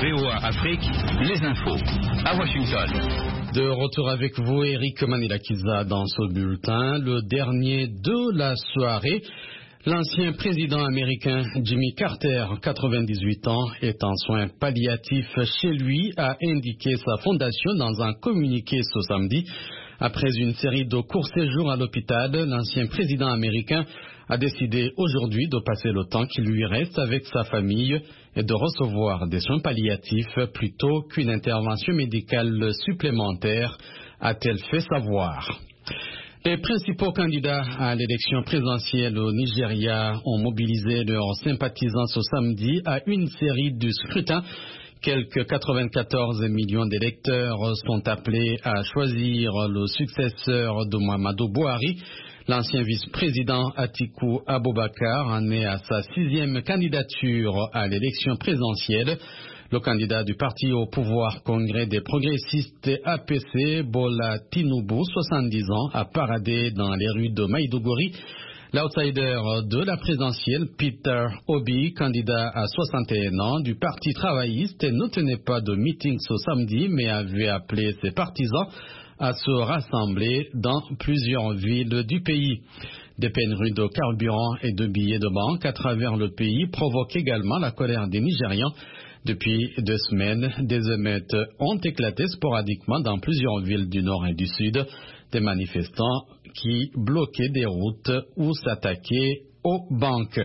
VOA Afrique, les infos à Washington. De retour avec vous, Eric Manilakiza, dans ce bulletin, le dernier de la soirée. L'ancien président américain Jimmy Carter, 98 ans, est en soins palliatifs chez lui, a indiqué sa fondation dans un communiqué ce samedi. Après une série de courts séjours à l'hôpital, l'ancien président américain a décidé aujourd'hui de passer le temps qui lui reste avec sa famille et de recevoir des soins palliatifs plutôt qu'une intervention médicale supplémentaire, a-t-elle fait savoir. Les principaux candidats à l'élection présidentielle au Nigeria ont mobilisé leurs sympathisants ce samedi à une série de scrutins. Quelques 94 millions d'électeurs sont appelés à choisir le successeur de Muhammadu Buhari. L'ancien vice-président Atiku Abubakar en est à sa 6e candidature à l'élection présidentielle. Le candidat du parti au pouvoir Congrès des progressistes APC, Bola Tinubu, 70 ans, a paradé dans les rues de Maiduguri. L'outsider de la présidentielle, Peter Obi, candidat à 61 ans du Parti travailliste, ne tenait pas de meeting ce samedi, mais avait appelé ses partisans à se rassembler dans plusieurs villes du pays. Des pénuries de carburant et de billets de banque à travers le pays provoquent également la colère des Nigérians. Depuis 2 semaines, des émeutes ont éclaté sporadiquement dans plusieurs villes du nord et du sud. Des manifestants qui bloquaient des routes ou s'attaquaient aux banques.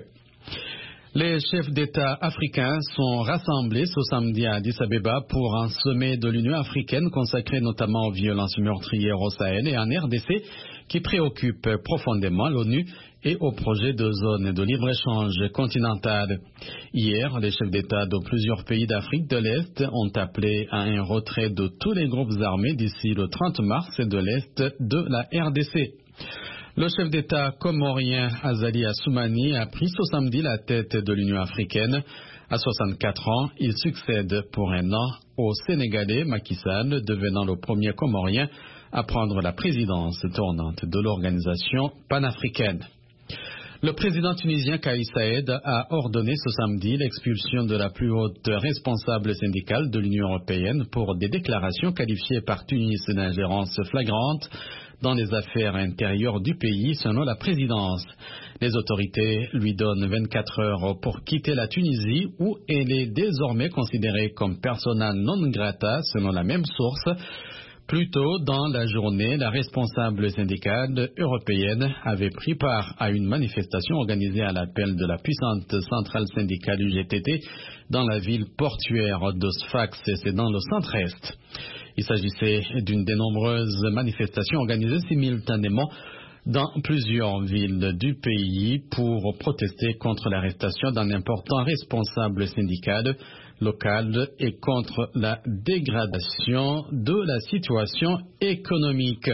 Les chefs d'État africains sont rassemblés ce samedi à Addis Abeba pour un sommet de l'Union africaine consacré notamment aux violences meurtrières au Sahel et en RDC qui préoccupe profondément l'ONU et au projet de zone de libre-échange continentale. Hier, les chefs d'État de plusieurs pays d'Afrique de l'Est ont appelé à un retrait de tous les groupes armés d'ici le 30 mars et de l'Est de la RDC. Le chef d'État comorien Azali Assoumani a pris ce samedi la tête de l'Union africaine. À 64 ans, il succède pour un an au Sénégalais Macky Sall, devenant le premier comorien à prendre la présidence tournante de l'organisation panafricaine. Le président tunisien Kais Saied a ordonné ce samedi l'expulsion de la plus haute responsable syndicale de l'Union européenne pour des déclarations qualifiées par Tunis d'ingérence flagrante dans les affaires intérieures du pays, selon la présidence. Les autorités lui donnent 24 heures pour quitter la Tunisie, où elle est désormais considérée comme persona non grata, selon la même source. Plus tôt dans la journée, la responsable syndicale européenne avait pris part à une manifestation organisée à l'appel de la puissante centrale syndicale UGTT dans la ville portuaire de Sfax, c'est dans le centre-est. Il s'agissait d'une des nombreuses manifestations organisées simultanément dans plusieurs villes du pays pour protester contre l'arrestation d'un important responsable syndical local et contre la dégradation de la situation économique.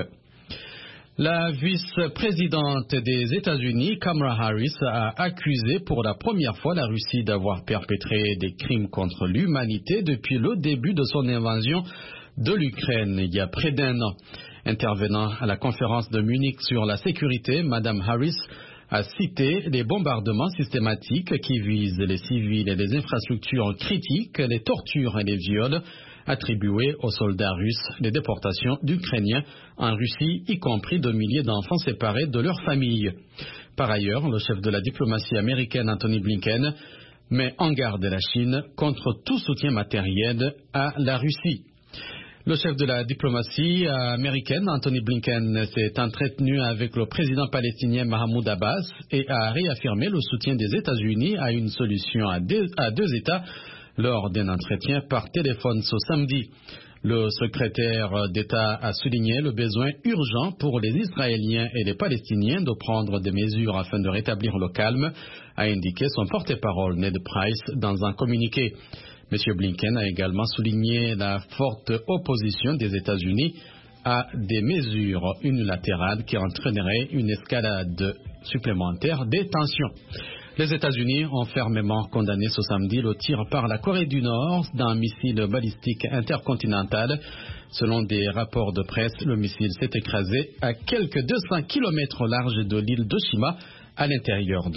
La vice-présidente des États-Unis, Kamala Harris, a accusé pour la première fois la Russie d'avoir perpétré des crimes contre l'humanité depuis le début de son invasion de l'Ukraine il y a près d'1 an. Intervenant à la conférence de Munich sur la sécurité, Mme Harris a cité les bombardements systématiques qui visent les civils et les infrastructures critiques, les tortures et les viols attribués aux soldats russes, les déportations d'Ukrainiens en Russie, y compris de milliers d'enfants séparés de leurs familles. Par ailleurs, le chef de la diplomatie américaine, Anthony Blinken, met en garde la Chine contre tout soutien matériel à la Russie. Le chef de la diplomatie américaine, Anthony Blinken, s'est entretenu avec le président palestinien Mahmoud Abbas et a réaffirmé le soutien des États-Unis à une solution à deux États lors d'un entretien par téléphone ce samedi. Le secrétaire d'État a souligné le besoin urgent pour les Israéliens et les Palestiniens de prendre des mesures afin de rétablir le calme, a indiqué son porte-parole Ned Price dans un communiqué. M. Blinken a également souligné la forte opposition des États-Unis à des mesures unilatérales qui entraîneraient une escalade supplémentaire des tensions. Les États-Unis ont fermement condamné ce samedi le tir par la Corée du Nord d'un missile balistique intercontinental. Selon des rapports de presse, le missile s'est écrasé à quelques 200 km au large de l'île d'Oshima, à l'intérieur de